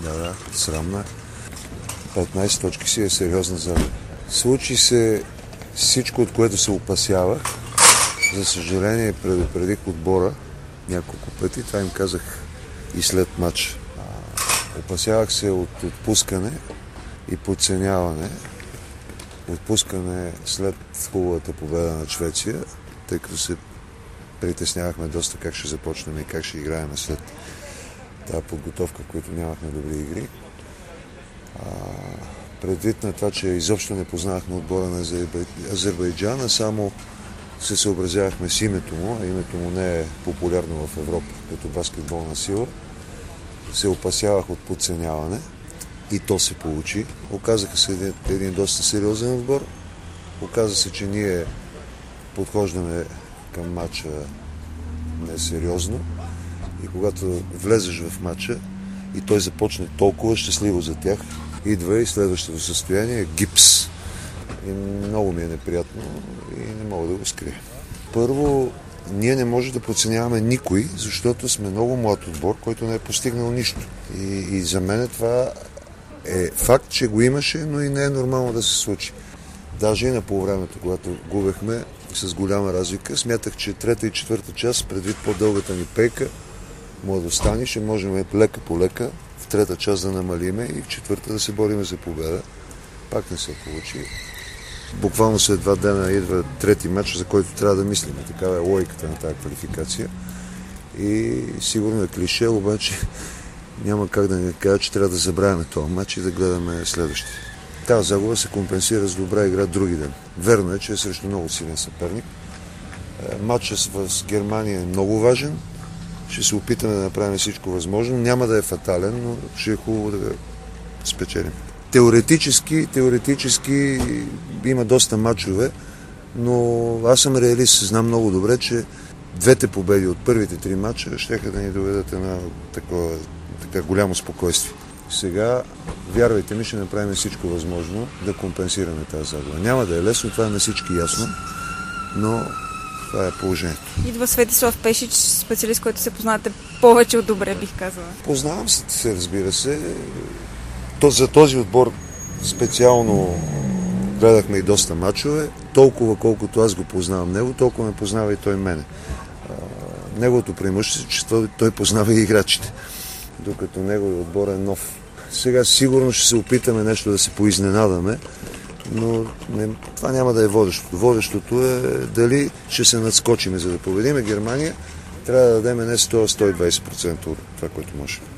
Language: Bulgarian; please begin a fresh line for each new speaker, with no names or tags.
Да, срамна. 15 точки си е сериозна загуба. Случи се всичко, от което се опасявах. За съжаление, предупредих отбора няколко пъти. Това им казах и след матч. Опасявах се от отпускане и подценяване. Отпускане след хубавата победа на Швеция, тъй като се притеснявахме доста как ще започнем и как ще играем след тази подготовка, в която нямахме добри игри. Предвид на това, че изобщо не познавахме отбора на Азербайджан, а само се съобразявахме с името му, а името му не е популярно в Европа като баскетболна сила, се опасявах от подценяване и то се получи. Оказаха се един доста сериозен отбор. Оказа се, че ние подхождаме към матча несериозно и когато влезеш в матча и той започне толкова щастливо за тях, идва и следващото състояние гипс. И много ми е неприятно и не мога да го скрия. Първо, ние не можем да подценяваме никой, защото сме много млад отбор, който не е постигнал нищо. И за мен това е факт, че го имаше, но и не е нормално да се случи. Даже и на полувремето, когато губехме с голяма разлика, смятах, че трета и четвърта част, предвид по-дългата ни пейка, младостта ще можем лека по лека в трета част да намалиме и в четвърта да се бориме за победа. Пак не се получи. Буквално след 2 дена идва трети матч, за който трябва да мислим. Такава е логиката на тази квалификация. И сигурно е клише, обаче няма как да ни кажа, че трябва да забравяме този матч и да гледаме следващия. Тази загуба се компенсира с добра игра други ден. Верно е, че е срещу много силен съперник. Матчът с Германия е много важен. Ще се опитаме да направим всичко възможно. Няма да е фатален, но ще е хубаво да го спечелим. Теоретически има доста матчове, но аз съм реалист. Знам много добре, че двете победи от първите 3 матча щеха да ни доведат една така голямо спокойствие. Сега, вярвайте ми, ще направим всичко възможно да компенсираме тази загуба. Няма да е лесно, това е на всички ясно, но това е положението.
Идва Светислав Пешич, специалист, който се познавате повече от добре, бих казала.
Познавам се, разбира се. За този отбор специално гледахме и доста мачове. Толкова колкото аз го познавам него, толкова ме познава и той мене. Неговото преимущество, че той познава и играчите, докато неговият отбор е нов. Сега сигурно ще се опитаме нещо да се поизненадаме, но това няма да е водещото. Водещото е дали ще се надскочиме, за да победиме Германия. Трябва да дадем не 100-120% от това, което може.